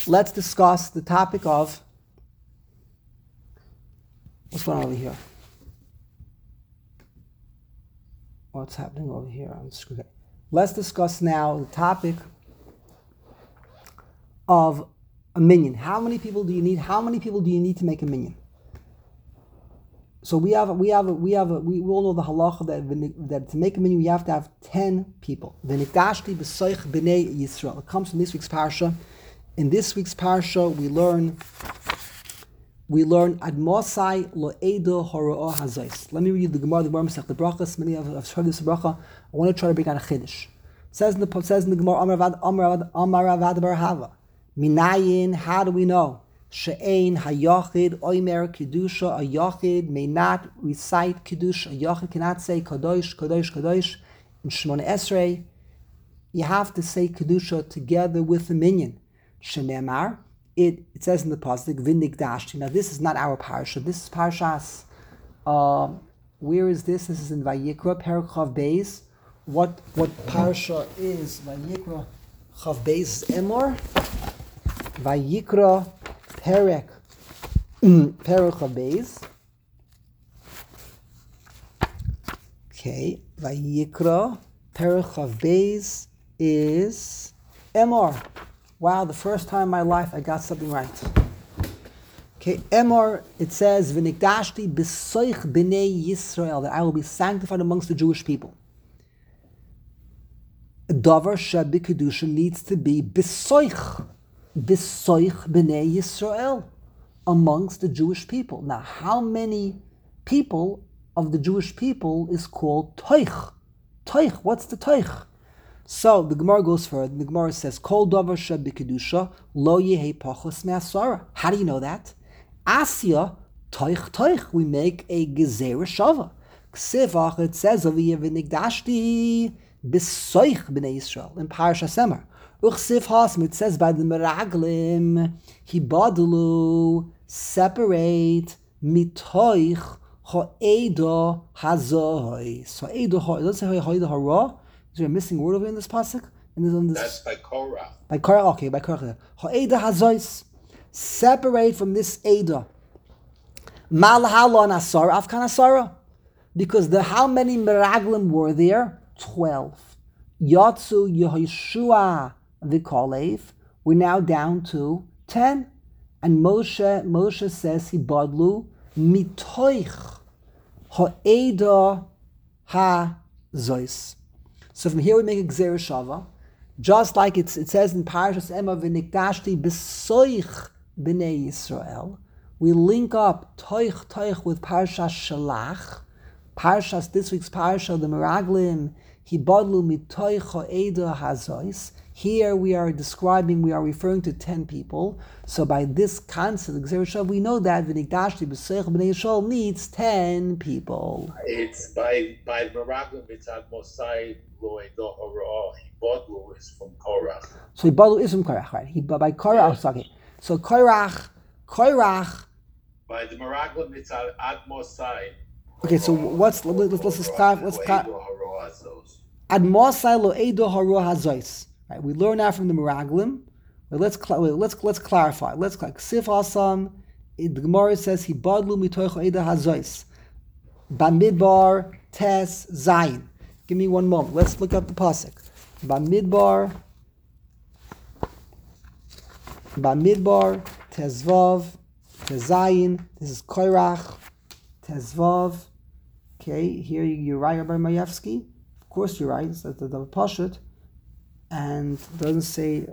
let's discuss the topic of what's going on over here. What's happening over here on the screen? Let's discuss now the topic of a minyan. How many people do you need? How many people do you need to make a minyan? So we all know the halacha that to make a minyan we have to have 10 people. V'nikdashti b'soich b'nei Yisrael. It comes from this week's parsha. In this week's parsha we learn Admosai lo edo horo'ah hazais. Let me read the Gemara Masech the Brachas. Many of us heard this bracha. I want to try to bring out a chiddush. Says in the Gemara, Amar Ravad bar Hava. Minayin, how do we know? She'ein hayachid oimer kedusha. A yachid may not recite kedusha. A yachid cannot say kadosh, kadosh, kadosh. In Shemona Esrei, you have to say kedusha together with the minyan. Shenemar. It says in the pasuk v'nikdashti. Now this is not our parsha. This is parshas. Where is this? This is in Vayikra Perek Chav Beis. What parsha is Vayikra Chav Beis Emor? Vayikra Perek Chav Beis. Okay, Vayikra Perek Chav Beis is Emor. Wow, the first time in my life I got something right. Okay, Emor, it says, V'nikdashti b'soich b'nei Yisrael, that I will be sanctified amongst the Jewish people. Davar shebi kedusha needs to be b'soich b'nei Yisrael, amongst the Jewish people. Now, how many people of the Jewish people is called toich? Toich, what's the toich? So the Gemara goes further. The Gemara says, "Kol davar shebikedusha lo yehei pachos me'asara." How do you know that? Asya toich. We make a gezerah shava. Ksivach, it says over here v'nikdashti b'soich b'nei Yisrael in Parashat Emor. Uchsiv hasm, it says by the meraglim hibadlu, separate mitoich ha'eda hazoi. So ha'eda ha'eda. Let's say ha'eda ha'ra. Is there a missing word over in this pasuk? That's by Korah. By Korah, okay, by Korah. Ha'eda hazois. Separate from this Eda. Mal halon asara, afkan asara. Because how many meraglim were there? 12. Yatsu Yehoshua v'Kalev. We're now down to 10. And Moshe says he badlu mitoich ha'eda hazois. So from here we make a Gzerah Shava, just like it says in Parashas Emor v'nikdashti b'soich b'nei Yisrael. We link up toich with Parashas Shalach. This week's Parasha, the Meraglim, hibadlu mitoich ha'eda hazois. Here we are referring to 10 people. So by this concept, the Gzerah Shava, we know that v'nikdashti b'soich b'nei Yisrael needs 10 people. It's by Meraglim, it's Admosai lo edo horo'ah. Hibadlu is from Korah. So Hibadlu is from Korach, right? By Korach, yeah. Okay. So Korach. By the Meraglim, it's Admosai. Okay, so let's clarify. Admosai lo edo horo'ah hazois. Right, we learn that from the Meraglim. But let's clarify. Ksif Hasam, the Gemara says hibadlu mitoich ha'eda hazois. Bamidbar tes zayin. Give me one moment. Let's look up the pasuk. Bamidbar tezvav tezayin. This is Korach tezvav. Okay, here you're right, Rabbi Mayevsky. Of course you're right. It's the Pashut. And it doesn't say in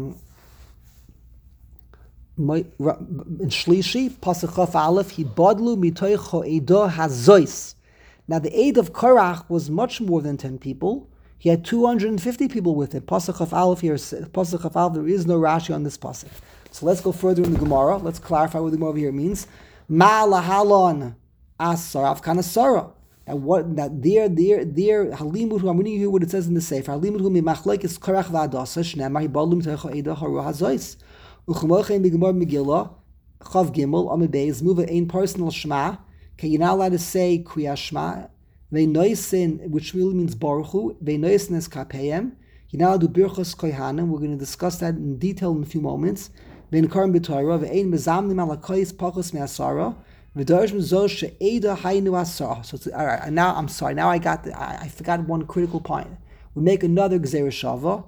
Shlishi, Pasuk Chaf Aleph, Hibadlu mitoich ha'eda hazois. Now the aid of Korach was much more than 10 people. He had 250 people with him. Pasuk Chaf Aleph here, Pasuk Chaf Aleph, there is no Rashi on this pasuk. So let's go further in the Gemara. Let's clarify what the Gemara over here means. Ma lahalon asar afkan asara. And what that there halimut. I'm reading here what it says in the Sefer. Halimut mi machlekes Korach v'Adasa shneimar hibadlu mitoich ha'eda hara hazois. U'chmochein b'Gemara Megillah Chav Gimel Amud Beis move ein personal shema. Okay, you're not allowed to say Kriyas Shema. Ve'noisin, which really means Baruch Hu. Ve'noisin es kapayim. You're not allowed to do Birchos Kohanim. We're going to discuss that in detail in a few moments. ve'in karim b'Torah ve'ein mezamnim alakoyis pachos me'asara v'dorshim zo she'eda haynu asara. So all right, and now I'm sorry. Now I forgot one critical point. We make another gzeira shava.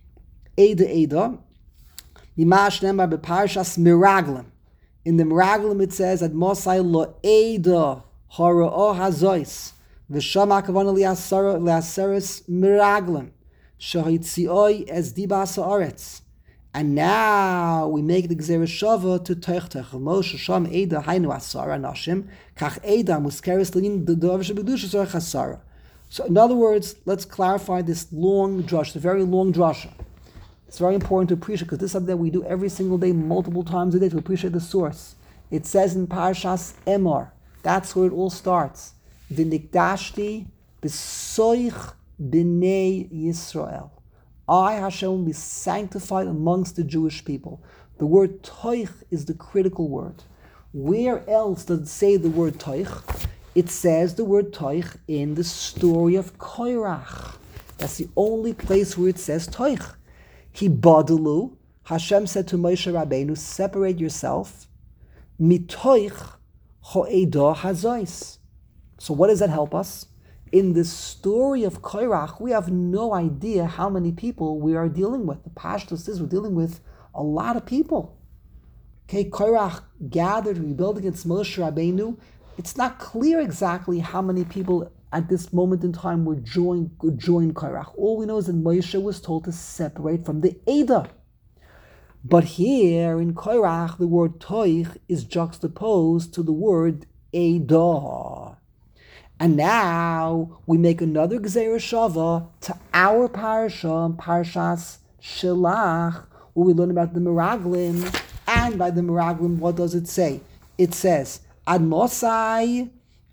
Eda. Mimash nemar beparshas miraglim. In the miraglim it says ad mosai lo eda hara'o hazois v'shama kavana liaseres miraglim shahitzioi es dibas haaretz. And now we make the gzeira shava to toich Moshe sham eda hainu asara nashim kach eda muskeres lin the dovah shebedusha zorach asara. So in other words, let's clarify this long drush, the very long drasha. It's very important to appreciate, because this is something that we do every single day, multiple times a day, to appreciate the source. It says in Parshas Emor, that's where it all starts. V'nikdashti b'soich b'nei Yisrael. I, Hashem, will be sanctified amongst the Jewish people. The word toich is the critical word. Where else does it say the word toich? It says the word toich in the story of Korach. That's the only place where it says toich. Hibadalu, Hashem said to Moshe Rabbeinu, separate yourself. Mitoich ho'edah hazois. So what does that help us? In the story of Korach, we have no idea how many people we are dealing with. The Pashtus is we're dealing with a lot of people. Okay, Korach gathered, rebelled against Moshe Rabbeinu. It's not clear exactly how many people at this moment in time would join Korach. All we know is that Moshe was told to separate from the Eda. But here in Korach, the word toich is juxtaposed to the word Eda. And now we make another Gzeira Shava to our parasha, Parshas Shelach, where we learn about the Meraglim. And by the Meraglim, what does it say? It says, Ad Mosai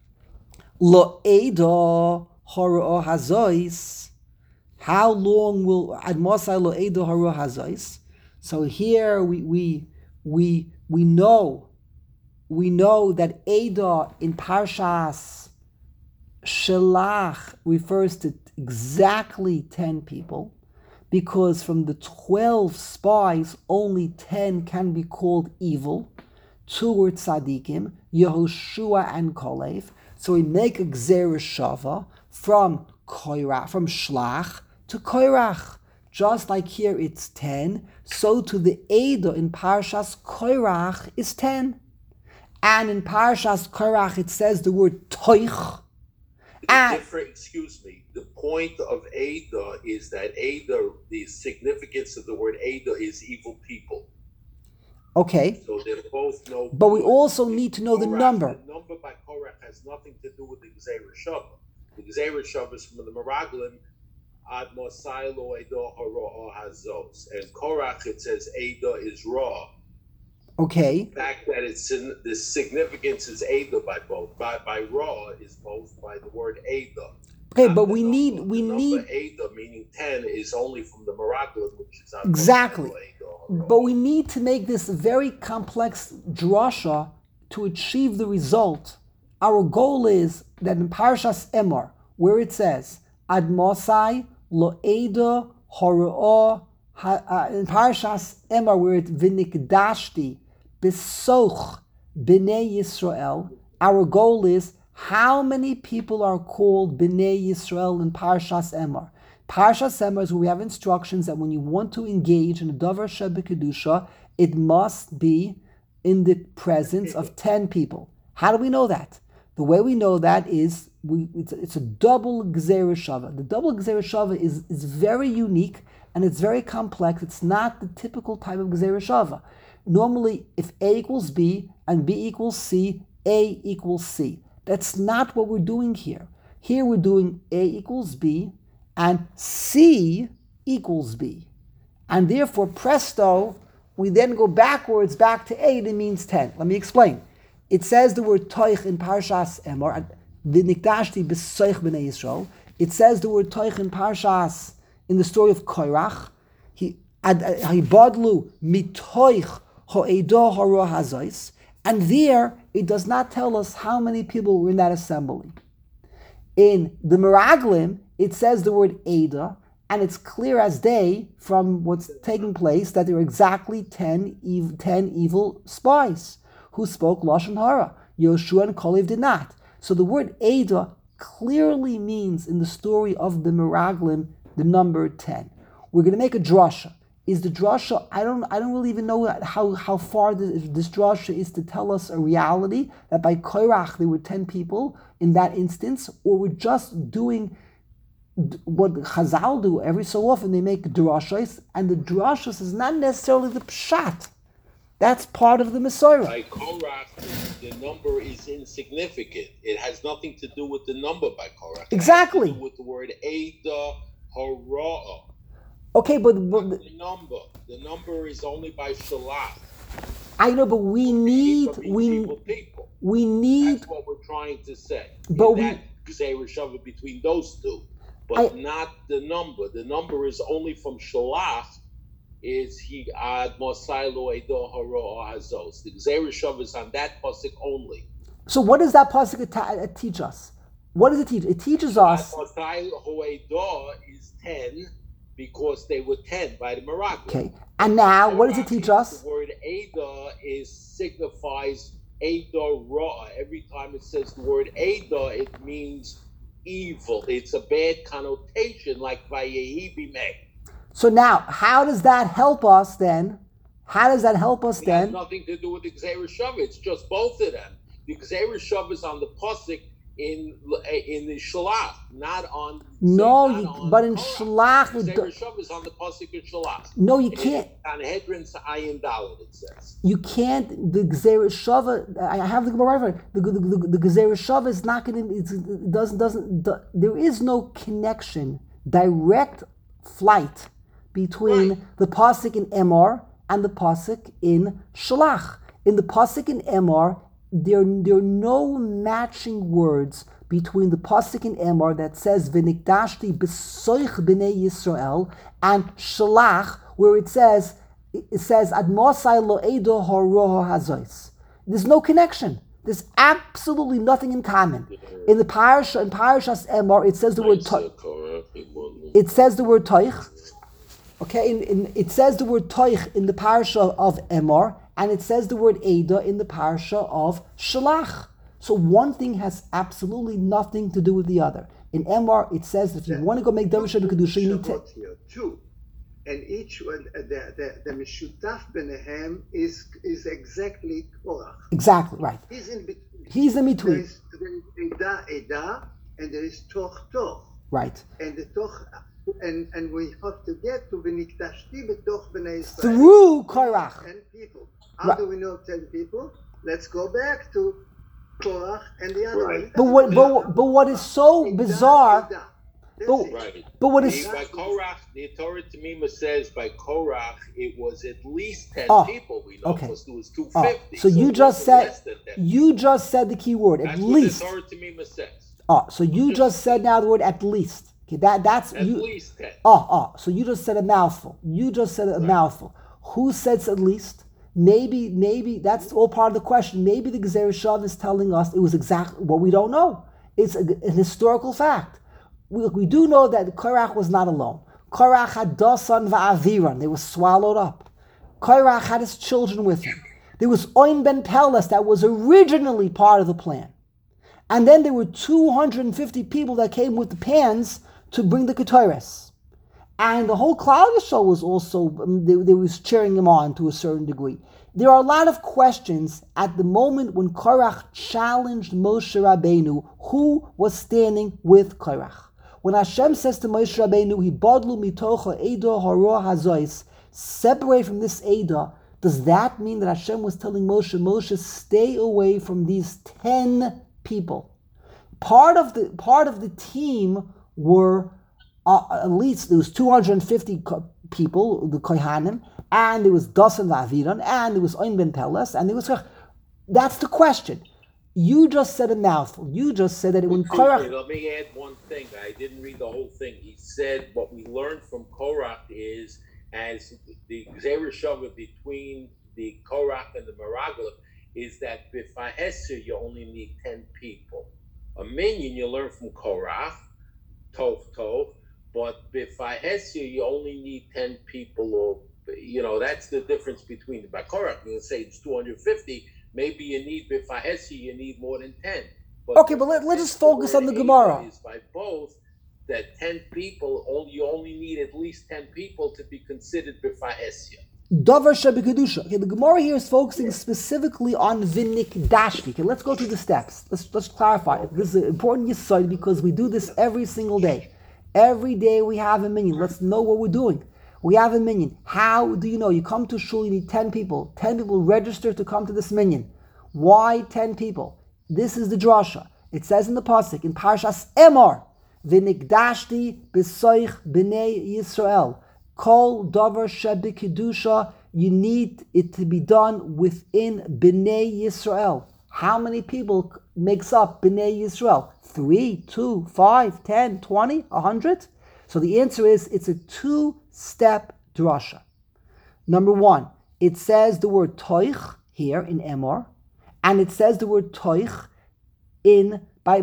Lo Eda Haro Hazois. How long will Ad Mosai Lo Eda Haro Hazois? So here we know that Eda in Parshas Shelach refers to exactly 10 people, because from the 12 spies, only 10 can be called evil. 2 were tzaddikim, Yehoshua and Kalev. So we make a Gzeira Shava from Korach, from Shlach to Korach. Just like here it's 10, so to the Eda in Parshas Korach is 10. And in Parshas Korach it says the word toich. Excuse me. The point of Eda is that Eda, the significance of the word Eda is evil people. Okay. So they're both no. But we also need to know the number. The number by Korach has nothing to do with the Gzeira Shava. The Gzeira Shava is from the Meraglim, Ad Mosai Lo Eda Haro Hazos. And Korach, it says Eda is Ra. Okay. The fact that it's in the significance is Eda by both. By Ra is both by the word Eda. Okay, but we need Eda, meaning 10, is only from the Meraglim, which is not exactly. But we need to make this very complex drasha to achieve the result. Our goal is that in Parshas Emor, where it says Ad Mosai Lo Eda Haro, in Parshas Emor, where it's V'nikdashti B'soch B'nei Yisrael, our goal is how many people are called B'nei Yisrael in Parshas Emor. Parshas Emor is where we have instructions that when you want to engage in a Davar Shebekadusha, it must be in the presence of 10 people. How do we know that? The way we know that is it's a double Gzeira Shava. The double Gzeira Shava is very unique and it's very complex. It's not the typical type of Gzeira Shava. Normally, if A equals B and B equals C, A equals C. That's not what we're doing here. Here we're doing A equals B and C equals B. And therefore, presto, we then go backwards back to A, and it means 10. Let me explain. It says the word toich in Parshas Emor, V'nikdashti b'soich b'nei Yisrael. It says the word toich in Parshas, in the story of Korach. Hibadlu mitoich ho'edah haro hazois. And there, it does not tell us how many people were in that assembly. In the Meraglim, it says the word Eda, And it's clear as day from what's taking place that there are exactly 10 evil spies who spoke Lashon Hara. Yoshua and Kalev did not. So the word Ada clearly means in the story of the Meraglim the number 10. We're going to make a drasha. Is the drasha? I don't really even know how far this drasha is to tell us a reality that by Korach there were 10 people in that instance, or we're just doing what Chazal do every so often. They make drashas, and the drashas is not necessarily the pshat. That's part of the Messiah. By Korach, the number is insignificant. It has nothing to do with the number by Korach. Exactly. It has to do with the word Ada Hara'ah. Okay, but the number is only by Shalach. I know, but we need. That's what we're trying to say. But that Gzeira Shava between those two, but not the number. The number is only from Shalach. Is he ad Mosailo Edo Haro Hazos? The Gzeira Shava is on that pasuk only. So what does that pasuk teach us? What does it teach? It teaches us. Mosailo Edo is 10 because they were 10 by the Meraglim. Okay, and now what does it teach us? The word Ada signifies Ada Ra. Every time it says the word Ada, it means evil. It's a bad connotation, like Vayehi Bimeh. So now, how does that help us then? It has nothing to do with the Gzeira Shava. It's just both of them. The Gzeira Shava is on the pasuk in the Shalach, not on. But in Shalach, the Gzeira Shava is on the pasuk in Shalach. No, you can't. On Hedron Ayin Dalet, it says. You can't. The Gzeira Shava. I have the Gemara right. The Gzeira Shava is not going to. It doesn't. There is no connection, direct flight between the pasuk in Emor and the pasuk in Shalach. In the pasuk in Emor, there are no matching words between the pasuk in Emor that says "V'nikdashti b'soich b'nei Yisrael" and Shalach, where it says "Ad Mosai lo Edo Haro Hazois." There's no connection. There's absolutely nothing in common. In the parasha, in Parashas Emor, it says the word toich. It says the word toich. Okay, it says the word toich in the parasha of Emor, and it says the word Eda in the parasha of Shalach. So one thing has absolutely nothing to do with the other. In Emor, it says that if you want to go make Davar Shem Kedusha, you need to. Two, and each one, the Meshutaf Benehem is exactly Korach. Exactly right. He's in between. He's in between. There is Eda, and there is Toch. Right. And the Toch. And we have to get to V'niktashti b'toch b'nei Yisrael. Through Korach. 10 people. How do we know 10 people? Let's go back to Korach and the other one. But what is so bizarre? But what is by Korach? The Torah Tamima says by Korach it was at least 10 people. We know because there was 250. So you just said the key word at least. That's what the Torah Tamima says. So you just said now the word at least. Okay, that's at least 10. So you just said a mouthful. Mouthful. Who says at least? Maybe that's all part of the question. Maybe the Gzeira Shava is telling us it was exactly what we don't know. It's an historical fact. We do know that Korach was not alone. Korach had Dasan va'aviran. They were swallowed up. Korach had his children with him. There was Oin ben Peles that was originally part of the plan. And then there were 250 people that came with the pans to bring the Ketores. And the whole Klal Yisrael was also, they was cheering him on to a certain degree. There are a lot of questions at the moment when Korach challenged Moshe Rabbeinu, who was standing with Korach. When Hashem says to Moshe Rabbeinu, Hibadlu mitocha Edo haro hazois, separate from this Eda, does that mean that Hashem was telling Moshe, stay away from these 10 people? Part of the team were at least there was 250 people, the Kohanim, and there was Dasan v'Aviran, and there was Oin ben Peles, and there was. That's the question. You just said a mouthful. You just said that when Korach. Let me add one thing. I didn't read the whole thing. He said what we learned from Korach is as the Gzeira Shava between the Korach and the Meraglim is that b'faheser you only need 10 people. A minion you learn from Korach, Tov, But b'fahesia, you only need 10 people, or that's the difference between the Bakorach. You say it's 250. Maybe you need b'fahesia, you need more than 10. But let's just focus on the Gemara. Is by both that 10 people, you only need at least 10 people to be considered b'fahesia. Davar shebekedusha. Okay, the Gemara here is focusing specifically on v'nikdashti. Okay, let's go through the steps. Let's clarify it. This is an important yesod because we do this every single day. Every day we have a minyan. Let's know what we're doing. We have a minyan. How do you know? You come to shul, you need 10 people. 10 people register to come to this minyan. Why 10 people? This is the drasha. It says in the pasuk in Parshas Emor, v'nikdashti b'soich b'nei Yisrael. Kol davar shebekedusha. You need it to be done within b'nei Yisrael. How many people makes up b'nei Yisrael? 3, 2, 5, 10, 20, 100? So the answer is it's a 2-step drasha. Number 1, it says the word toich here in Emor, and it says the word toich by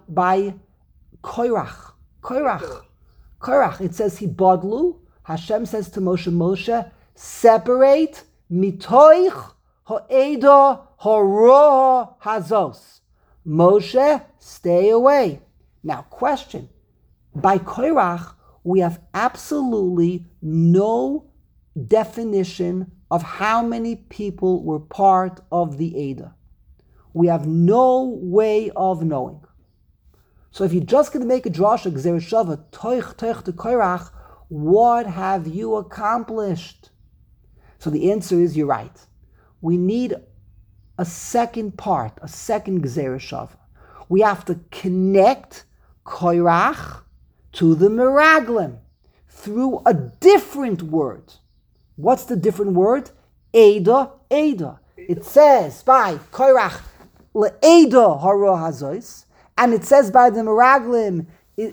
Koirach. Koirach. It says hibadlu. Hashem says to Moshe, separate mitoich ha'eda ha'roa hazos. Moshe, stay away. Now, question. By Koirach, we have absolutely no definition of how many people were part of the Eda. We have no way of knowing. So if you're just going to make a drasha, Gzeir Shava, toich to Koirach, what have you accomplished? So the answer is, you're right. We need a second part, a second Gzeir Shava. We have to connect Koirach to the Meraglim through a different word. What's the different word? Eda. It says by Koirach, le'eda hara hazois, and it says by the Meraglim,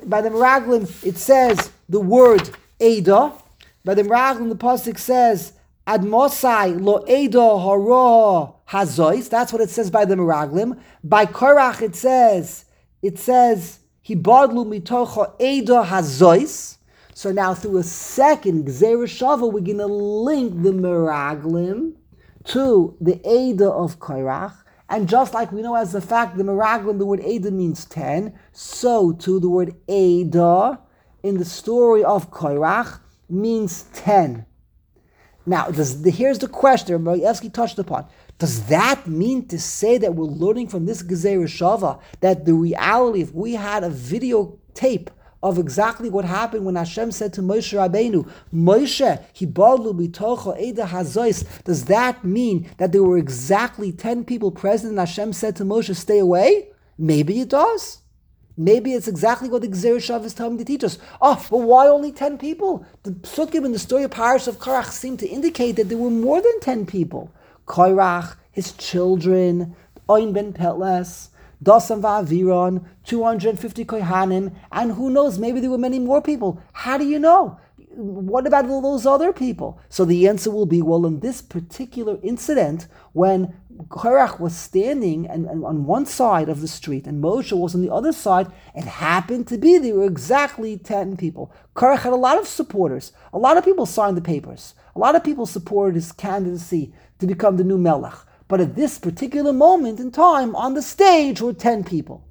it says the word Eda. By the Meraglim, the pasuk says Ad Mosai lo Eda hara hazois. That's what it says by the Meraglim. By Koirach, it says Hibadlu mitocha Eda hazois. So now through a second Gzeir Shava, we're going to link the Meraglim to the Eda of Koirach. And just like we know as a fact, the Meraglim, the word Eda means 10, so too the word Eda in the story of Koirach means 10. Now, here's the question Rabbi Evsky touched upon. Does that mean to say that we're learning from this Gzeir Shava that the reality, if we had a videotape of exactly what happened when Hashem said to Moshe Rabbeinu, Moshe, hibadlu bitocha eda hazois, does that mean that there were exactly 10 people present and Hashem said to Moshe, stay away? Maybe it does. Maybe it's exactly what the Gzeir Shava is telling to teach us. Oh, but why only 10 people? The psukim in the story of Parash of Korach seem to indicate that there were more than 10 people. Korach, his children, Oin ben Petles, Dasam va'aviron, 250 kohanim, and who knows, maybe there were many more people. How do you know? What about all those other people? So the answer will be, well, in this particular incident, when Korach was standing and on one side of the street and Moshe was on the other side, it happened to be there were exactly 10 people. Korach had a lot of supporters. A lot of people signed the papers. A lot of people supported his candidacy to become the new Melech. But at this particular moment in time, on the stage were 10 people.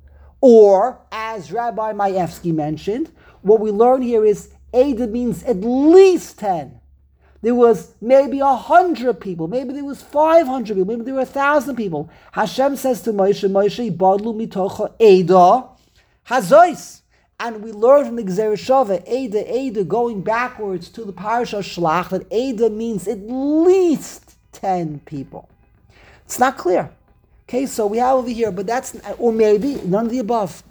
Or, as Rabbi Maevsky mentioned, what we learn here is Eda means at least 10. There was maybe 100 people, maybe there was 500 people, maybe there were 1,000 people. Hashem says to Moshe, Moshe, Badlu mitocha Eda hazois. And we learn from the Gzeir Shava, Eda, going backwards to the Parasha Shlach, that Eda means at least 10 people. It's not clear. Okay, so we have over here, but that's, or maybe none of the above.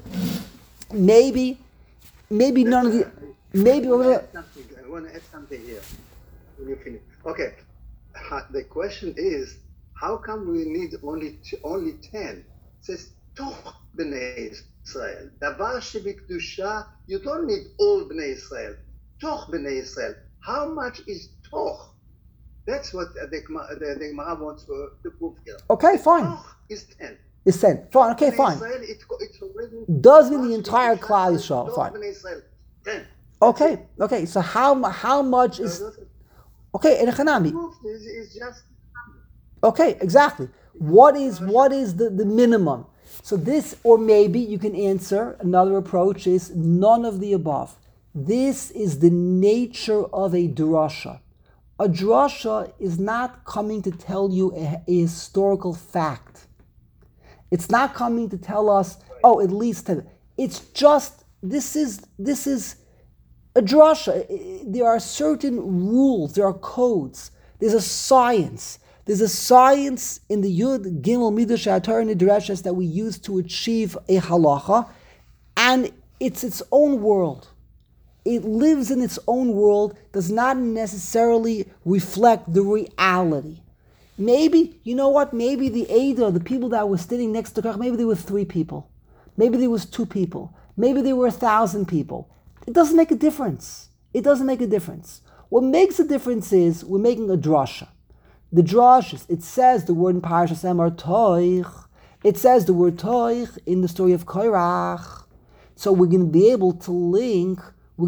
Maybe none of the, maybe. I want to add something here when you finish. Okay, the question is, how come we need only 10? It says, Toch b'nei Israel. Davar shebikdusha, you don't need all b'nei Israel. Toch b'nei Israel. How much is Toch? That's what the Gemara wants to prove here. Okay, fine. Toch is 10. It's 10. Fine, okay, fine. Israel, it's already Does mean the entire Klal Yisrael. Fine. 10. Okay. So how much is okay? In Hanami. It's just Okay, exactly. What is the minimum? So this, or maybe you can answer, another approach is none of the above. This is the nature of a drasha. A drasha is not coming to tell you a historical fact. It's not coming to tell us, oh, at least 10. It's just, this is a drasha. There are certain rules, there are codes, there's a science. There's a science in the Yud Gimel Midrash HaTorah Nidreshes that we use to achieve a halacha, and it's its own world. It lives in its own world, does not necessarily reflect the reality. Maybe, you know what, maybe the Eidah, the people that were sitting next to Korach, maybe there were 3 people. Maybe there was 2 people. Maybe there were 1,000 people. It doesn't make a difference. It doesn't make a difference. What makes a difference is we're making a drasha. The drash, it says the word in Parashas Emor Toich. It says the word Toich in the story of Korach. So we're going to be able to link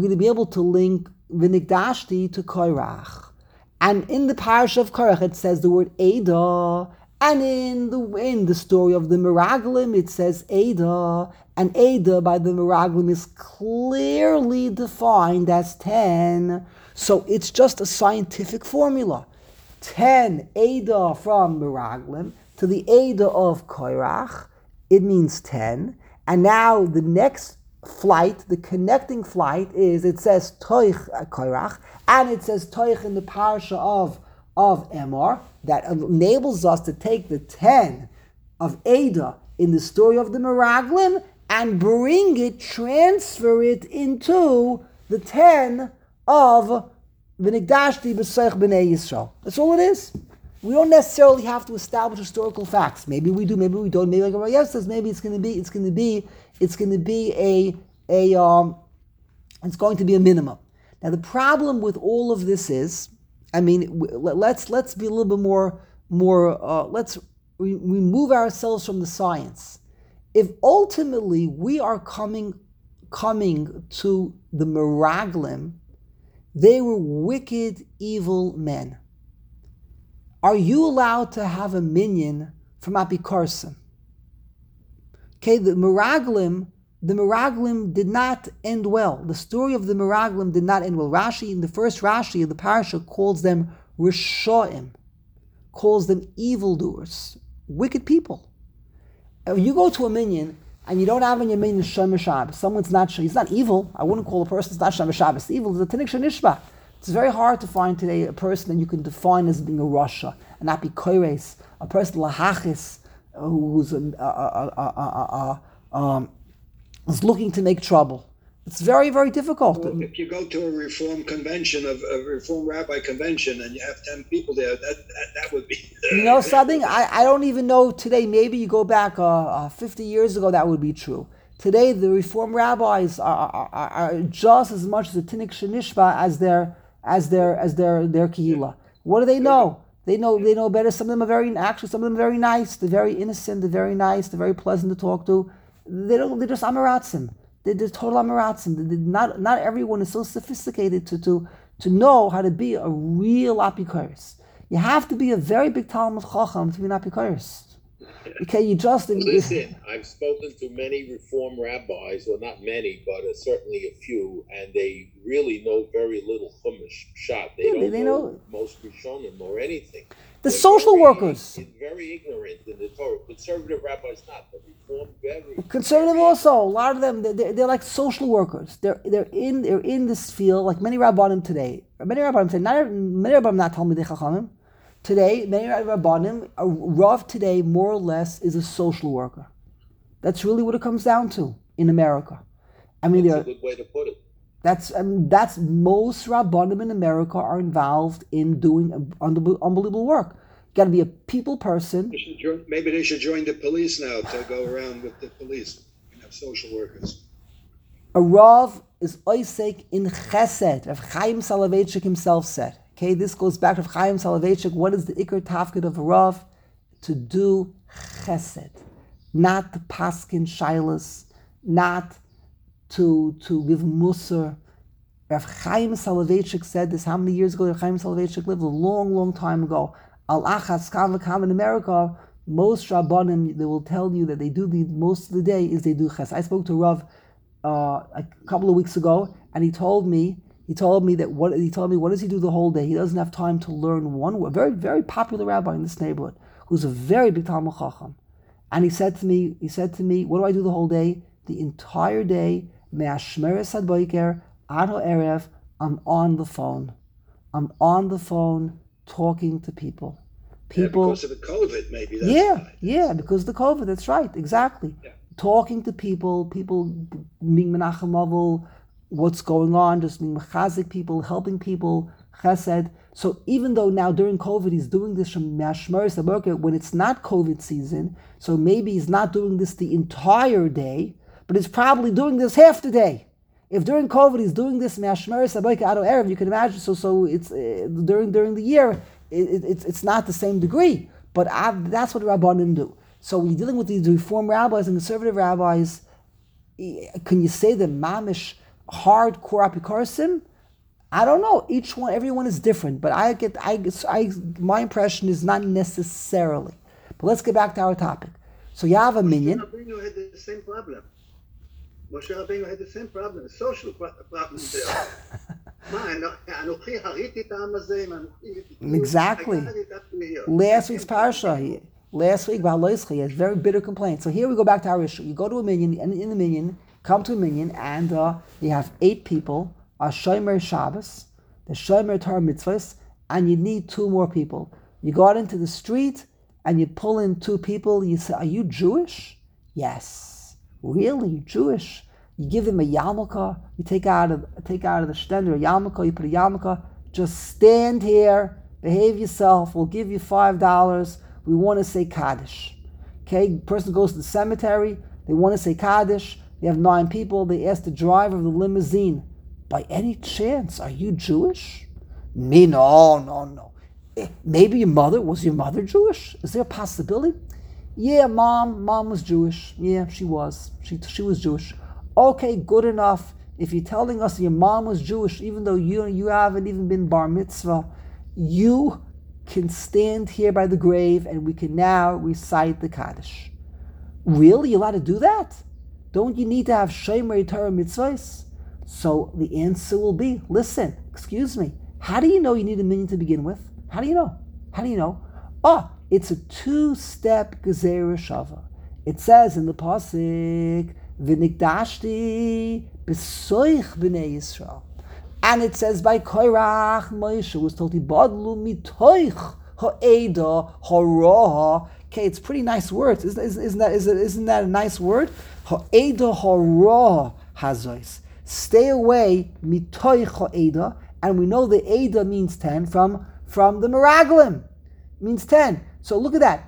V'nigdashti to Korach. And in the Parasha of Korach, it says the word Eidah. And in the story of the Meraglim, it says Eidah. And Eidah by the Meraglim is clearly defined as 10. So it's just a scientific formula. 10 Eidah from Meraglim to the Eidah of Korach, it means 10. And now the next flight, the connecting flight is, it says Toich Korach, and it says Toich in the Parsha of Emor, that enables us to take the 10 of Eidah in the story of the Meraglim and transfer it into the 10 of V'nigdashti b'soich b'nei Yisrael. That's all it is. We don't necessarily have to establish historical facts. Maybe we do, maybe we don't. Maybe like Rabbi says, maybe it's going to be a minimum. Now the problem with all of this is, let's be a little bit more. Let's remove ourselves from the science. If ultimately we are coming to the Meraglim, they were wicked, evil men. Are you allowed to have a minyan from Apikorsim? Okay, the Meraglim did not end well. The story of the Meraglim did not end well. Rashi, in the first Rashi of the parasha, calls them Rishoim, calls them evildoers, wicked people. If you go to a minyan and you don't have in your minyan Shomer Shabbos, he's not evil. I wouldn't call a person that's not Shomer Shabbos evil. It's a Tinnik Shenishba. It's very hard to find today a person that you can define as being a Rasha, an Apikoires, a person lahachis, who's is looking to make trouble. It's very, very difficult. Well, if you go to a Reform convention, a Reform rabbi convention, and you have 10 people there, that would be... You know something? I don't even know today. Maybe you go back 50 years ago, that would be true. Today, the Reform rabbis are just as much as a Tinnik Shenishba as their kehila. What do they know? They know better. Some of them are very nice. They're very innocent. They're very nice. They're very pleasant to talk to. They're just amaratzim. They're total amaratzim. Not everyone is so sophisticated to know how to be a real apikoros. You have to be a very big Talmud Chacham to be an apikoros. Okay, you just... Listen, I've spoken to many Reform rabbis, well, not many, but certainly a few, and they really know very little Chumash Pshat. They know most Rishonim or anything. The social workers. Very ignorant in the Torah. Conservative rabbis not, but Reform very. Conservative also. A lot of them, they're like social workers. They're in this field, like many rabbanim today. Many rabbanim not Talmidei Chachamim. Today, many rabbanim, a Rav today, more or less, is a social worker. That's really what it comes down to in America. That's a good way to put it. That's most rabbanim in America are involved in doing unbelievable work. You got to be a people person. Maybe they should join the police now to go around with the police and have social workers. A Rav is oisek in chesed. Rav Chaim Soloveitchik himself said. Okay, this goes back to Rav Chaim Soloveitchik. What is the ikar tafkid of a Rav? To do chesed, not to paskin shilas, not to give musar. Rav Chaim Soloveitchik said this. How many years ago Rav Chaim Soloveitchik lived? A long, long time ago. Al Achas Kam V'Kam in America, most Rabbanim, they will tell you that they do most of the day is they do Ches. I spoke to Rav a couple of weeks ago, and he told me what does he do the whole day? He doesn't have time to learn one word. Very, very popular rabbi in this neighborhood, who's a very big Talmud Chacham. And he said to me, what do I do the whole day? The entire day, me'ashmeres ad boiker ad ha'erev, I'm on the phone. I'm on the phone talking to people. Because of the COVID, maybe. Because of the COVID. That's right, exactly. Yeah. Talking to people being menachem avel, what's going on, just being mechazik people, helping people, chesed. So even though now during COVID he's doing this from Mashmeres Haboker when it's not COVID season, so maybe he's not doing this the entire day, but he's probably doing this half the day. If during COVID he's doing this Mashmeres Haboker Ado Erev, you can imagine. So it's during the year it's not the same degree, but that's what the Rabbanim do. So when you're dealing with these Reform rabbis and conservative rabbis, can you say the mamish hardcore apikorasim? I don't know. Everyone is different, but my impression is not necessarily. But let's get back to our topic. So you have a minion. Moshe Rabbeinu had the same problem. Moshe Rabbeinu had the same problem, social problems there. Exactly. Last week's parasha. Last week, he has very bitter complaints. So here we go back to our issue. You go to a minion, and in the minion, come to a minion, and you have 8 people, a Shomer Shabbos, the Shomer Torah Mitzvahs, and you need 2 more people. You go out into the street, and you pull in 2 people, you say, are you Jewish? Yes. Really? Jewish? You give them a yarmulke, you take out of the shtender a yarmulke, you put a yarmulke, just stand here, behave yourself, we'll give you $5, we want to say Kaddish. Okay, person goes to the cemetery, they want to say Kaddish, they have 9 people, they ask the driver of the limousine, by any chance, are you Jewish? Me, no. Maybe was your mother Jewish? Is there a possibility? Yeah, mom was Jewish. Yeah, she was. She was Jewish. Okay, good enough. If you're telling us your mom was Jewish, even though you haven't even been bar mitzvah, you can stand here by the grave and we can now recite the Kaddish. Really? You're allowed to do that? Don't you need to have Shomer Torah mitzvahs? So the answer will be, listen, excuse me, how do you know you need a minion to begin with? How do you know? Oh, it's a 2-step Gezerah Shava. It says in the Pasuk, V'nikdashti b'soich b'nei Yisrael. And it says by Korach, Moshe was told, Ibadlu mitoich ha'eda ha'roha. Okay, it's pretty nice words. Isn't that a nice word? Ha'eda ha'roha hazois. Stay away, mitoich ha'eda. And we know the Eda means 10 from the Meraglim. Means 10. So look at that.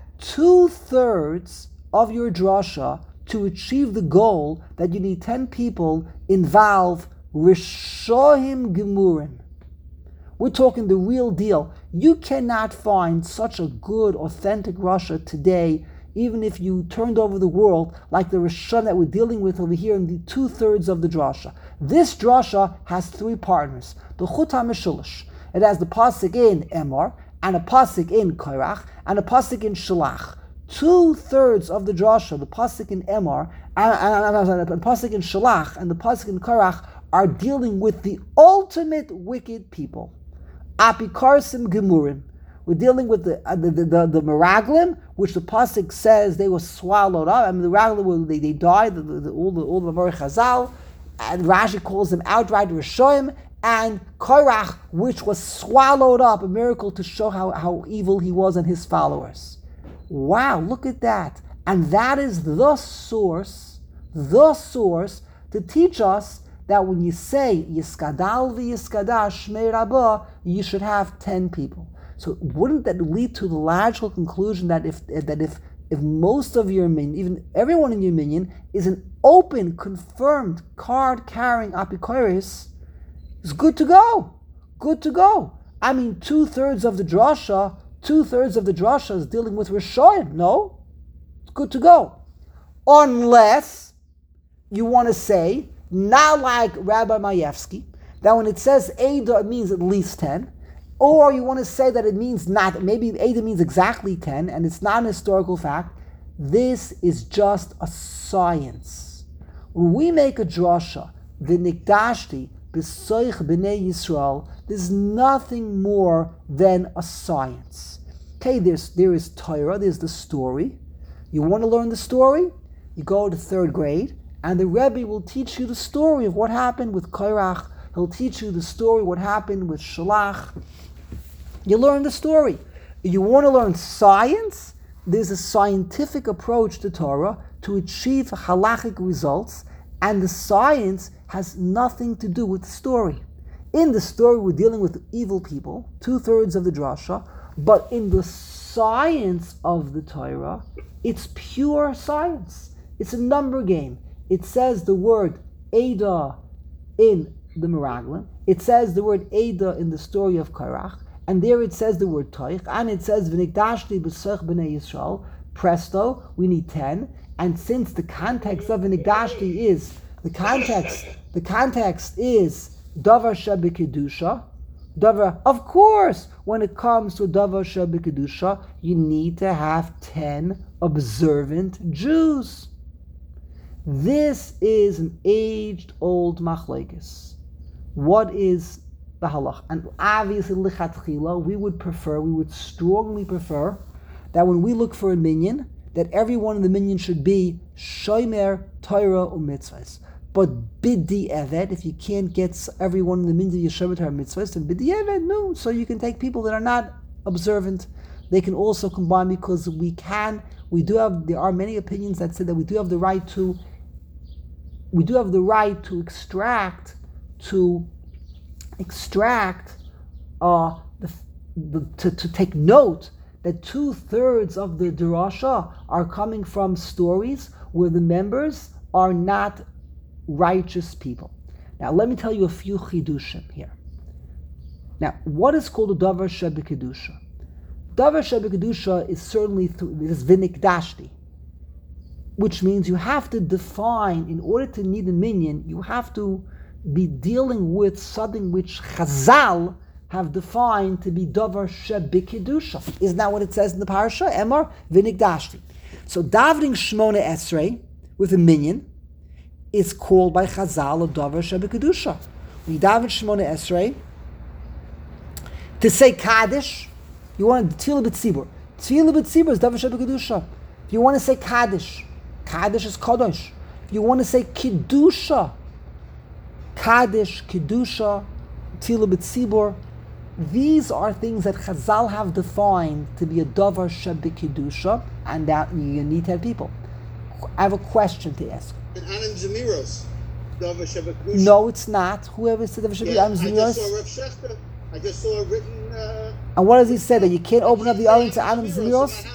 2/3 of your drasha to achieve the goal that you need 10 people involve Rishohim Gemurim. We're talking the real deal. You cannot find such a good, authentic Rasha today, even if you turned over the world, like the Rishon that we're dealing with over here in the 2/3 of the drasha. This drasha has 3 partners. The Chut HaMeshulish. It has the pasuk in Emor, and a pasuk in Korach, and a pasuk in Shalach. 2/3 of the drasha, the pasuk in Emor, and the pasuk in Shalach, and the pasuk in Korach are dealing with the ultimate wicked people. Apikarsim Gemurim. We're dealing with the Meraglim, which the pasuk says they were swallowed up. I mean, the Meraglim, they died. All the Mamor Chazal, and Rashi calls them outright Rishoim, and Korach, which was swallowed up, a miracle to show how evil he was and his followers. Wow, look at that. And that is the source to teach us that when you say Yiskadal v'Yiskada Shmei Rabbah, you should have 10 people. So wouldn't that lead to the logical conclusion that if most of your minion, even everyone in your minion, is an open, confirmed, card-carrying apikoris, it's good to go. Good to go. I mean, 2/3 of the drasha is dealing with Rishoyim. No? It's good to go. Unless you want to say, not like Rabbi Mayevsky, that when it says Eidah, it means at least 10. Or you want to say that it means not, maybe Eidah means exactly 10, and it's not an historical fact. This is just a science. When we make a drasha, v'nikdashti b'soich b'nei Yisrael, there's nothing more than a science. Okay, there is Torah, there's the story. You want to learn the story? You go to 3rd grade, and the Rebbe will teach you the story of what happened with Korach. He'll teach you the story what happened with Shalach. You learn the story. You want to learn science? There's a scientific approach to Torah to achieve halachic results, and the science has nothing to do with the story. In the story, we're dealing with evil people, 2/3 of the drasha, but in the science of the Torah, it's pure science. It's a number game. It says the word Eidah in the Meraglim. It says the word Eidah in the story of Korach. And there it says the word Toich. And it says V'nikdashti b'soich b'nei Yisrael. Presto, we need 10. And since the context of V'nikdashti is, the context is Davar Sheb'Kedusha. Davar, of course, when it comes to Davar Sheb'Kedusha, you need to have 10 observant Jews. This is an age-old machlekes. What is the halach? And obviously, lichatchila, we would strongly prefer that when we look for a minyan, that every one of the minions should be shomer, Torah, or mitzvahs. But bidi evet, if you can't get every one of the minions yeshomer, Torah, mitzvahs, then bidi evet, no. So you can take people that are not observant. They can also combine, because there are many opinions that say that we do have the right to extract to take note that 2/3 of the drasha are coming from stories where the members are not righteous people. Now, let me tell you a few chidushim here. Now, what is called a davar sheb'kedusha? Davar sheb'kedusha is certainly this v'nikdashti, which means you have to define, in order to need a minyan, you have to be dealing with something which Chazal have defined to be davar sheb'kedusha. Isn't that what it says in the parasha? Emor v'nikdashti. So davening Shmona Esrei with a minyan is called by Chazal a davar sheb'kedusha. When you daven Shmona Esrei, to say Kaddish, you want to Tefillah B'tzibur. Tefillah B'tzibur is davar sheb'kedusha. If you want to say Kaddish, Kaddish is Kadosh. If you want to say Kedusha, Kaddish, Kedusha, Tefillah B'tzibur, these are things that Chazal have defined to be a davar sheb'kedusha, and that you need to have people. I have a question to ask. And Anim Zemiros, davar sheb'kedusha. No, it's not. Whoever said davar sheb'kedusha, Anim Zemiros. I just saw a written. And what does he say? That you can't open up the oven to Anim Zemiros?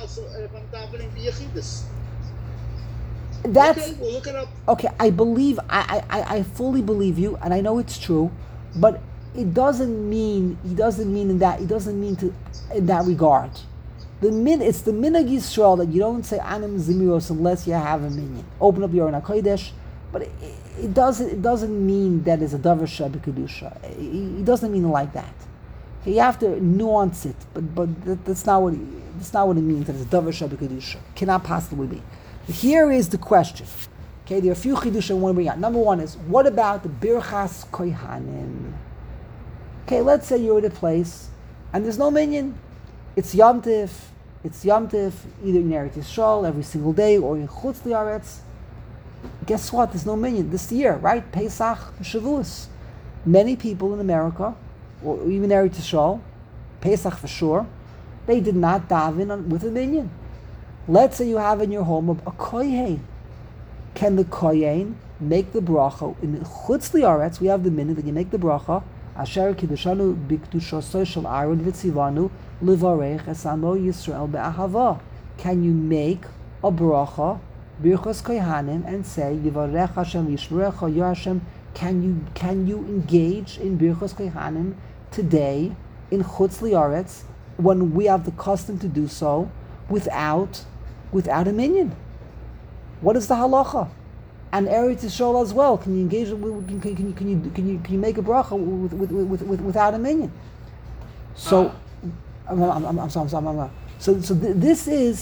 That's okay, we'll look it up. Okay, I believe, I fully believe you, and I know it's true, but he doesn't mean in that regard. It's the minhag Yisrael that you don't say Anim Zemiros unless you have a minyan. Open up your Aron HaKodesh, but it doesn't mean that it's a davar sheb'kedusha. It doesn't mean it like that. Okay, you have to nuance it, but that's not what it means. That it's a davar sheb'kedusha. Cannot possibly be. Here is the question. Okay, there are a few chidush I want to bring out. Number one is, what about the birchas kohanim? Okay, let's say you're at a place and there's no minyan. It's Yom Tif either in Eretz Yisrael every single day or in Chutz Li'aretz. Guess what? There's no minyan this year, right? Pesach, Shavuos. Many people in America, or even Eretz Yisrael, Pesach for sure, they did not daven with a minyan. Let's say you have in your home a kohen. Can the kohen make the bracha in Chutz Li'aretz? We have the minute that you make the bracha. Asher kiddushanu b'kedushaso shel Aaron v'tzivanu levarech esamo Yisrael be'ahava. Can you make a bracha, birchos kohanim, and say Yivarech Hashem Yishmerecha Yor Hashem? Can you engage in birchos kohanim today in Chutz Li'aretz when we have the custom to do so without a minyan? What is the halacha? and Eretz Yisrael as well. Can you engage? Can you make a bracha without a minion? So, I'm sorry. So this is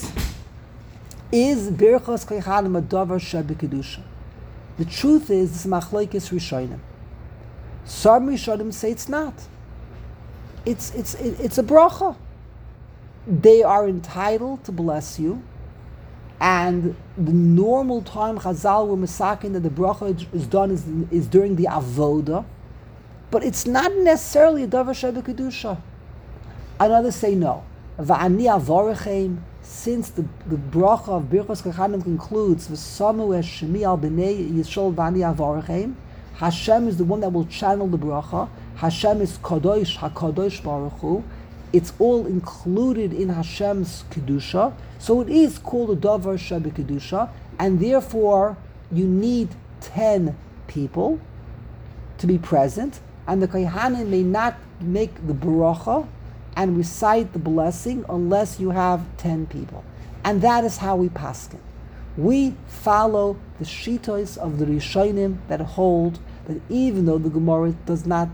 Birchos Kohanim a davar shebekidusha. The truth is, this machlokes rishonim. Some rishonim say it's not. It's a bracha. They are entitled to bless you, and the normal time Chazal were masakin that the bracha is done is during the avoda, but it's not necessarily a davar shebekidusha. And others say no. Va'ani avorichem, since the bracha of Birchos Kohanim concludes v'samu eshemi al b'nei Yisrael va'ani avorichem, Hashem is the one that will channel the bracha. Hashem is kadosh, hakadosh baruch hu. It's all included in Hashem's kedusha, so it is called a davar shebekidusha, and therefore you need 10 people to be present, and the kohanim may not make the bracha and recite the blessing unless you have 10 people. And that is how we paskin. We follow the shitos of the Rishonim that hold that even though the Gemara is not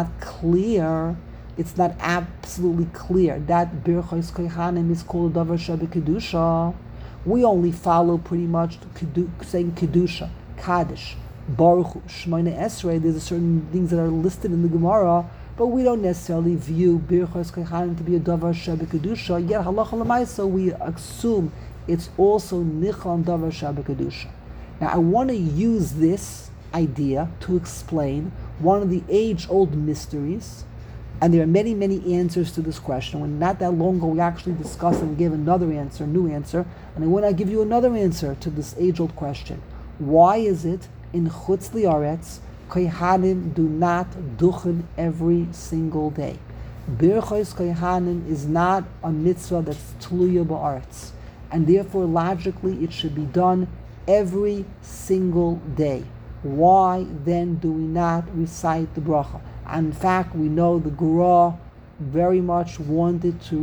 clear, it's not absolutely clear that Birchos Kohanim is called davar shebekidusha. We only follow pretty much saying kedusha, kaddish, baruch hu, shmona esrei. There's certain things that are listed in the Gemara, but we don't necessarily view Birchos Kohanim to be a davar shebekidusha. Yet halacha l'maisa we assume it's also nichon davar shebekidusha. Now I want to use this idea to explain one of the age-old mysteries, and there are many, many answers to this question. When not that long ago we actually discussed and gave another answer, new answer, and I want to give you another answer to this age-old question. Why is it in Chutz Li'aretz Kohanim do not duchen every single day? Birchos Kohanim is not a mitzvah that's tluya ba'aretz, and therefore logically it should be done every single day. Why then do we not recite the bracha? And in fact, we know the Gra very much wanted to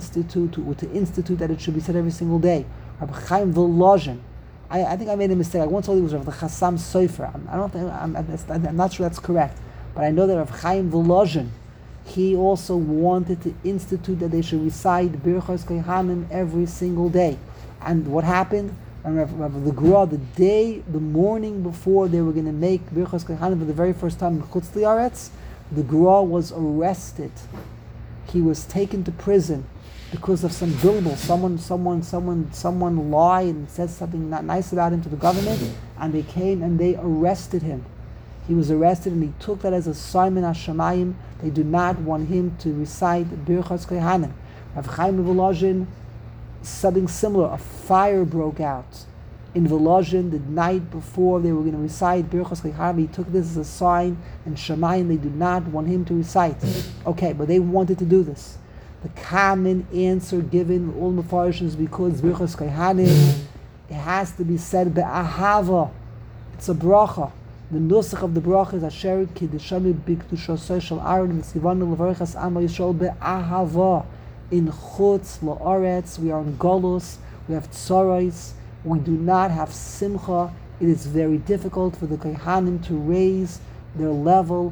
institute that it should be said every single day. Rabbi Chaim Volozhin, I think I made a mistake. I once told you it was Rabbi Chassam Sofer. I'm not sure that's correct, but I know that Rabbi Chaim Volozhin, he also wanted to institute that they should recite Birchos Kohanim every single day. And what happened? And the Gra, the morning before they were going to make Birchos Kohanim for the very first time in Chutz Li'aretz, the Gra was arrested. He was taken to prison because of some bilbil. Someone lied and said something not nice about him to the government, and they came and they arrested him. He was arrested, and he took that as a sign in Hashemayim. They do not want him to recite Birchos Kohanim. Rav Chaim Volozhin, something similar. A fire broke out in Volozhin the night before they were going to recite Birchos Kohanim. He took this as a sign, and Shemayim, they do not want him to recite. Okay, but they wanted to do this. The common answer given all Mefarshim is because Birchos Kohanim, it has to be said be'ahava. It's a bracha. The nusach of the bracha is Asher Kiddeshanu B'Kedusha Shel Aaron V'Tzivanu L'Varechas Amo Yisrael be'ahava. In Chutz La'aretz, we are in Golus, we have Tzoros, we do not have Simcha. It is very difficult for the Kohanim to raise their level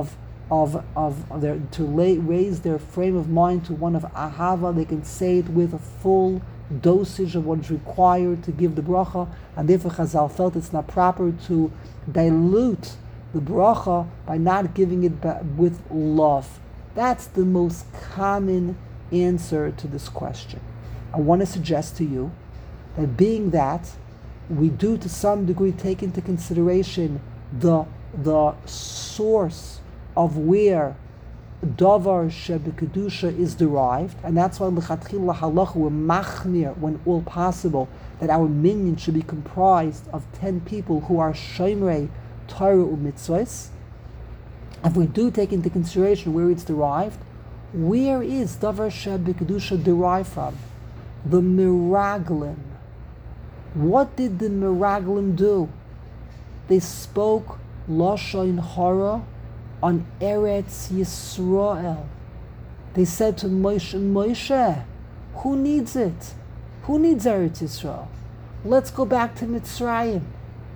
raise their frame of mind to one of Ahava. They can say it with a full dosage of what is required to give the bracha, and therefore Chazal felt it's not proper to dilute the bracha by not giving it with love. That's the most common answer to this question. I want to suggest to you that being that we do to some degree take into consideration the source of where davar shebekidusha is derived, and that's why l'chatchila halacha we're machmir when all possible that our minyan should be comprised of 10 people who are shomrei Torah u'mitzvos. If we do take into consideration where it's derived, where is davar shebekidusha derived from? The Miraglim. What did the Miraglim do? They spoke Lashon Hara on Eretz Yisrael. They said to Moshe, who needs it? Who needs Eretz Yisrael? Let's go back to Mitzrayim.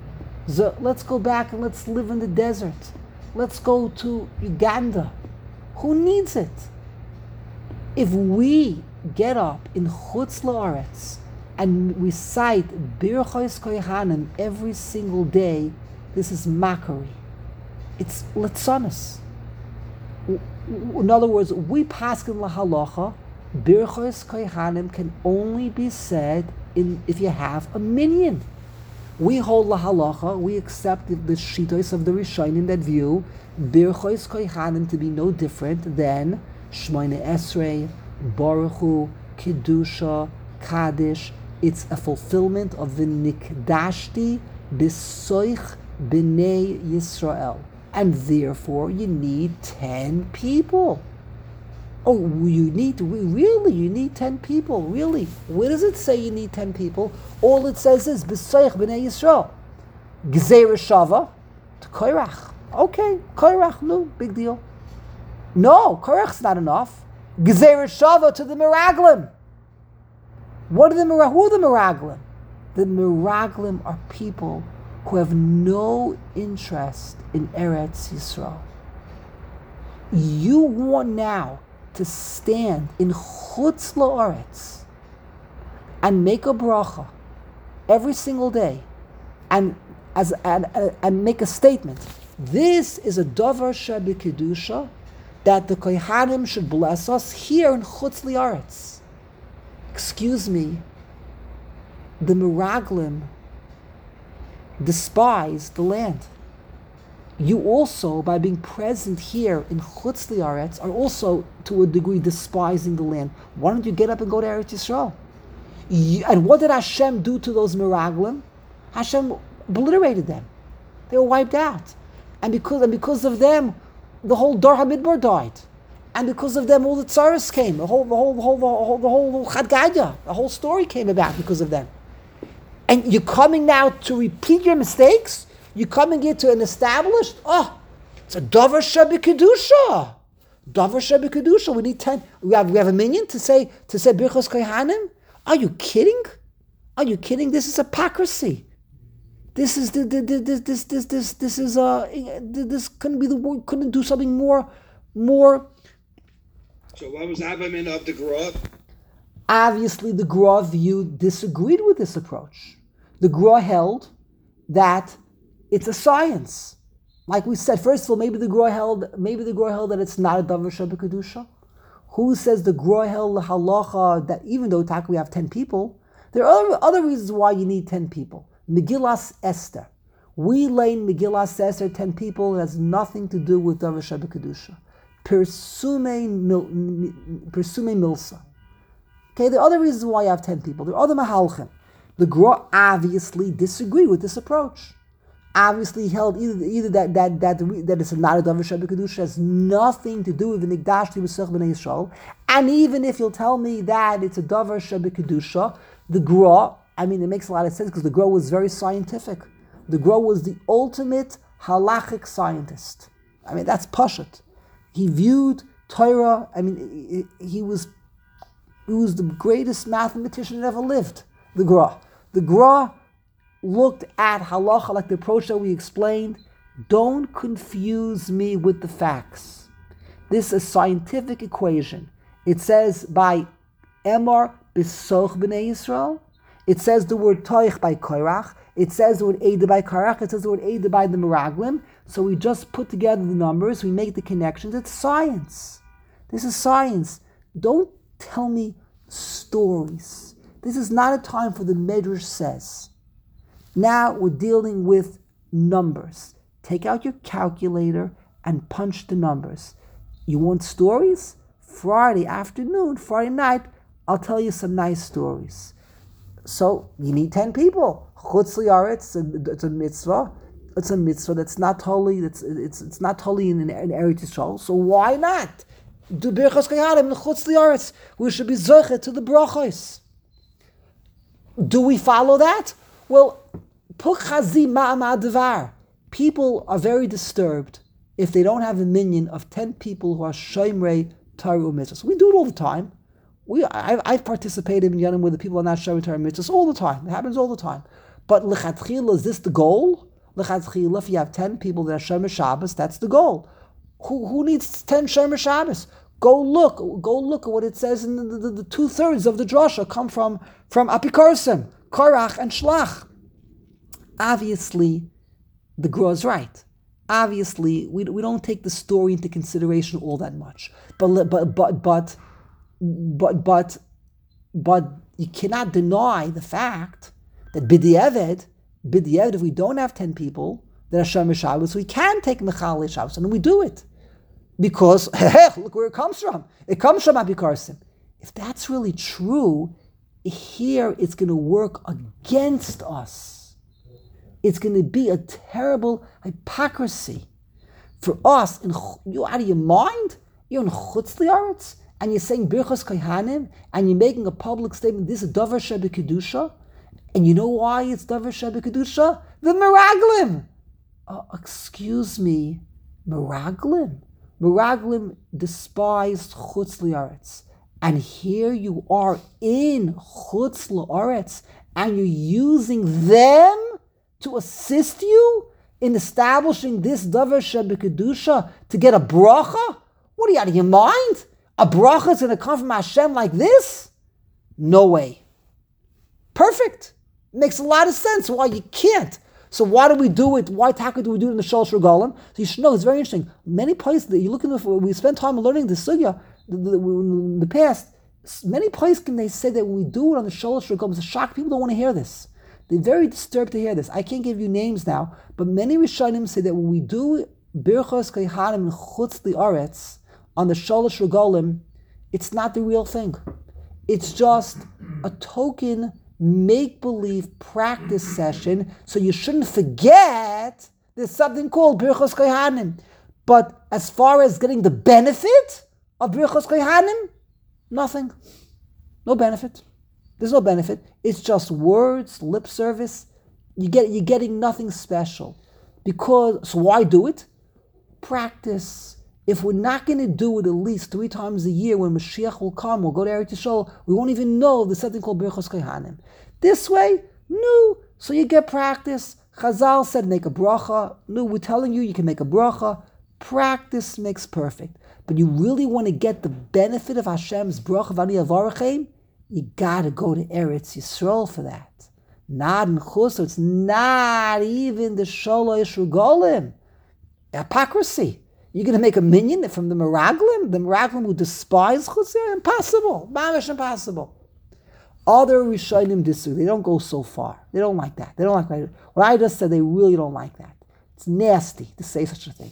So let's go back and let's live in the desert. Let's go to Uganda. Who needs it? If we get up in Chutz La'aretz and recite Birchos Kohanim every single day, this is mockery. It's litzonos. In other words, we paskin lahalacha, Birchos Kohanim can only be said if you have a minyan. We hold lahalacha, we accept the shitos of the Rishonim that view Birchos Kohanim to be no different than Shmoyne Esrei, Baruch Hu, Kedusha, Kaddish. It's a fulfillment of the Nikdashti B'soich B'nei Yisrael. And therefore you need 10 people. Oh, you need 10 people, really? Where does it say you need 10 people? All it says is B'soich B'nei Yisrael. Gzeira Shava to Korach. Okay, Korach, no, big deal. No, Korach's not enough. Gzeira Shava to the Meraglim. Who are the Meraglim? The Meraglim are people who have no interest in Eretz Yisrael. You want now to stand in Chutz La'aretz and make a bracha every single day and make a statement. This is a davar shebekedusha that the Kohanim should bless us here in Chutz La'aretz. Excuse me, the Meraglim despise the land. You also, by being present here in Chutz La'aretz, are also, to a degree, despising the land. Why don't you get up and go to Eretz Yisrael? And what did Hashem do to those Meraglim? Hashem obliterated them. They were wiped out. And because of them, the whole Dor HaMidbar died. And because of them, all the tzaras came. The whole Chad Gadya, the whole story came about because of them. And you're coming now to repeat your mistakes? You're coming here to an established, it's a davar shebekedusha. Davar shebekedusha. We need 10. We have a minyan to say Birchos Kohanim. Are you kidding? Are you kidding? This is hypocrisy. This couldn't be the word. Couldn't do something more. So what was the argument of the Gra? Obviously, the Gra view disagreed with this approach. The Gra held that it's a science. Like we said, first of all, maybe the Gra held that it's not a davar shebekedusha. Who says the Gra held the halacha that even though we have 10 people, there are other reasons why you need 10 people. Megillas Esther. We lane Megillas Esther 10 people. It has nothing to do with davar shebekedusha. Persume milsa. Okay, there are other reasons why you have 10 people. There are other mahalchim. The Gra obviously disagreed with this approach. Obviously held either that it's not a davar shebekedusha, has nothing to do with the Nikdashti B'soich B'nei Yisrael, and even if you'll tell me that it's a davar shebekedusha, the Gra, it makes a lot of sense because the Gra was very scientific. The Gra was the ultimate halachic scientist. That's pashut. He viewed Torah. He was the greatest mathematician that ever lived. The Gra. The Gra looked at halacha like the approach that we explained. Don't confuse me with the facts. This is a scientific equation. It says by Emor B'soich B'nei Yisrael. It says the word toich by Korach. It says the word Eida by Korach. It says the word Eida by the Meraglim. So we just put together the numbers. We make the connections. It's science. This is science. Don't tell me stories. This is not a time for the Medrash says. Now we're dealing with numbers. Take out your calculator and punch the numbers. You want stories? Friday afternoon, Friday night, I'll tell you some nice stories. So you need 10 people. Chutz La'aretz, it's a mitzvah. It's a mitzvah that's not holy. It's not holy in Eretz Yisrael. So why not? Do Birchos Kohanim in Chutz La'aretz. We should be zoche to the brachos. Do we follow that? Well, people are very disturbed if they don't have a minyan of 10 people who are shomerei Torah mitzvahs. We do it all the time. I've participated in Yanim where the people are not shomerei Torah mitzvahs all the time. It happens all the time. But lechatchila, is this the goal? L'chadchila, if you have 10 people that are Shomer Shabbos, that's the goal. Who needs 10 Shomer Shabbos? Go look at what it says in the 2/3 of the drasha come from Apikorsim, Korach, and Shlach. Obviously, the Gra is right. Obviously, we don't take the story into consideration all that much. But you cannot deny the fact that b'di'evet, if we don't have 10 people that are Shomer Shabbos, we can take Mechalei Shabbos, and we do it. Because, look where it comes from. It comes from Apikarsim. If that's really true, here it's going to work against us. It's going to be a terrible hypocrisy for us. You out of your mind? You're in Chutz Li'aretz, and you're saying Birchos Kohanim, and you're making a public statement, this is Davar Shebe Kedusha, and you know why it's Davar Shebe Kedusha? The Meraglim. Excuse me, Meraglim? Meraglim despised Chutz Li'aretz. And here you are in Chutz Li'aretz, and you're using them to assist you in establishing this Davar Shebe Kedusha to get a bracha? What are you, out of your mind? A bracha is going to come from Hashem like this? No way. Perfect. Makes a lot of sense why you can't. So why do we do it? Why do we do it in the Shalosh Regalim? So you should know, it's very interesting. Many places that you look we spend time learning the sugya in the past. Many places can they say that when we do it on the Shalosh Regalim, it's a shock. People don't want to hear this. They're very disturbed to hear this. I can't give you names now, but many Rishonim say that when we do Birchos Kohanim and Chutz Li'aretz on the Shalosh Regalim, it's not the real thing. It's just a token make-believe practice session, so you shouldn't forget there's something called Birchos Kohanim. But as far as getting the benefit of Birchos Kohanim, nothing. No benefit. There's no benefit. It's just words, lip service. You're getting nothing special. So why do it? Practice. If we're not going to do it at least 3 times a year when Mashiach will come, we'll go to Eretz Yisrael, we won't even know there's something called Birchos Kohanim. This way, no. So you get practice. Chazal said make a bracha. No, we're telling you can make a bracha. Practice makes perfect. But you really want to get the benefit of Hashem's bracha v'ani avarachem, you got to go to Eretz Yisrael for that. Not in Chus, it's not even the Shalosh Regalim. Hypocrisy. You're going to make a minion from the Meraglim who despise Chutz? Impossible. Mamish impossible. Other Rishonim disagree. They don't go so far. They don't like that. They don't like that. What I just said, they really don't like that. It's nasty to say such a thing.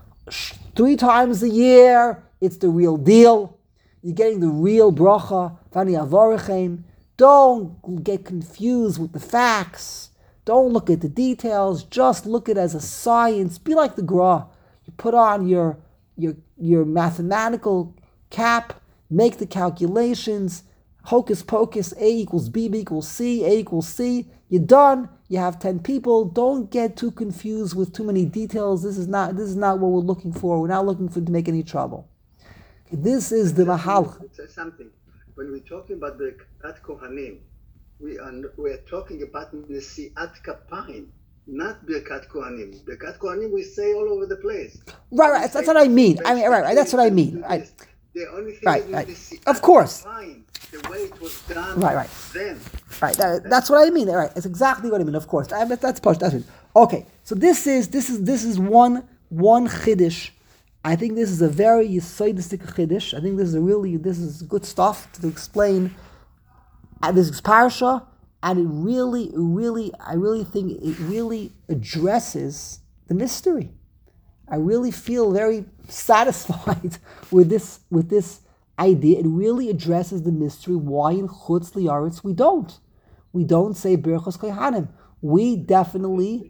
3 times a year, it's the real deal. You're getting the real bracha. V'ani avarachem. Don't get confused with the facts. Don't look at the details. Just look at it as a science. Be like the Gra. You put on your mathematical cap, make the calculations, hocus pocus, A equals B, B equals C, A equals C. You're done. You have 10 people. Don't get too confused with too many details. This is not what we're looking for. We're not looking to make any trouble. This is the Mahal. It says something. When we're talking about the Kat Kohanim, we are talking about Nesiat Kapayim. Not Birkat Kohanim. Birkat Kohanim we say all over the place. Right. That's what I mean. Right. That's what I mean. Right. The only thing is of course. The way it was done. Right. Then. Right. That's what I mean. Right. It's exactly what I mean. Of course. That's push. That's it. Okay. So this is one chiddush. I think this is a very yesodistic chiddush. I think this is good stuff to explain. This is parsha. And I really think it really addresses the mystery. I really feel very satisfied with this idea. It really addresses the mystery. Why in Chutz Li'aretz we don't say Birchos Kohanim. We definitely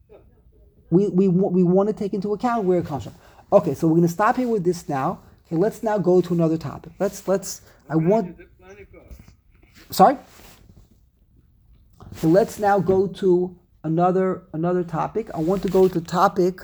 we want to take into account where it comes from. Okay, so we're going to stop here with this now. Okay, let's now go to another topic. Sorry. So let's now go to another topic. I want to go to the topic